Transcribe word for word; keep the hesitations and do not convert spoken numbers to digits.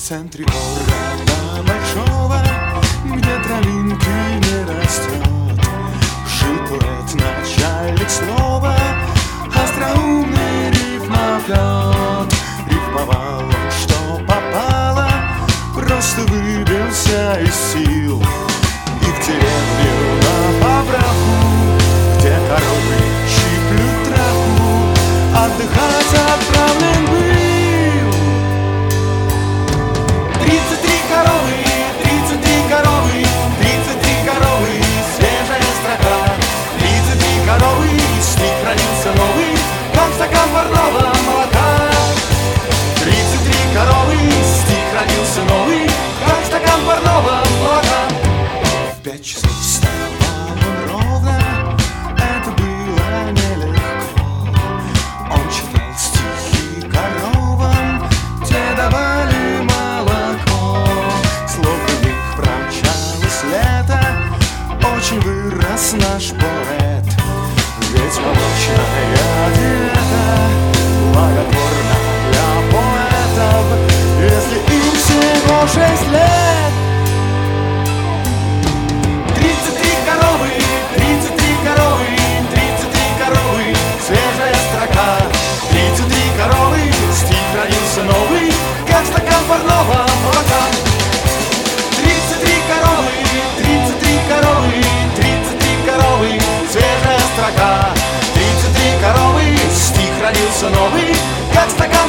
центре города большого, где травинки не растет, жил поэт, начальник слова, остроумный рифмоплет. Рифмовал он, что попало, просто выбился из сил. И в деревню на поправку, где коровы щиплют травку, отдыхать отправлен был. Тридцать три коровы, тридцать три коровы, тридцать три коровы, свежая строка. Тридцать три коровы, стих родился новый, как стакан парного молока. Тридцать три коровы, стих родился новый, как стакан парного молока. В пять часов вставал он ровно, это было нелегко. Он читал стихи коровам, те давали молоко. Словно в них промчалось лето, очень вырос наш поэт. Ведь молочная диета благотворна для поэтов, если им всего шесть лет. Тридцать три коровы, тридцать три коровы, тридцать три коровы, свежая строка. Тридцать три коровы, стих родился новый, как стакан парного молока. Тридцать три коровы, тридцать три коровы, тридцать три коровы, свежая строка. Тридцать три коровы, стих родился новый, как стакан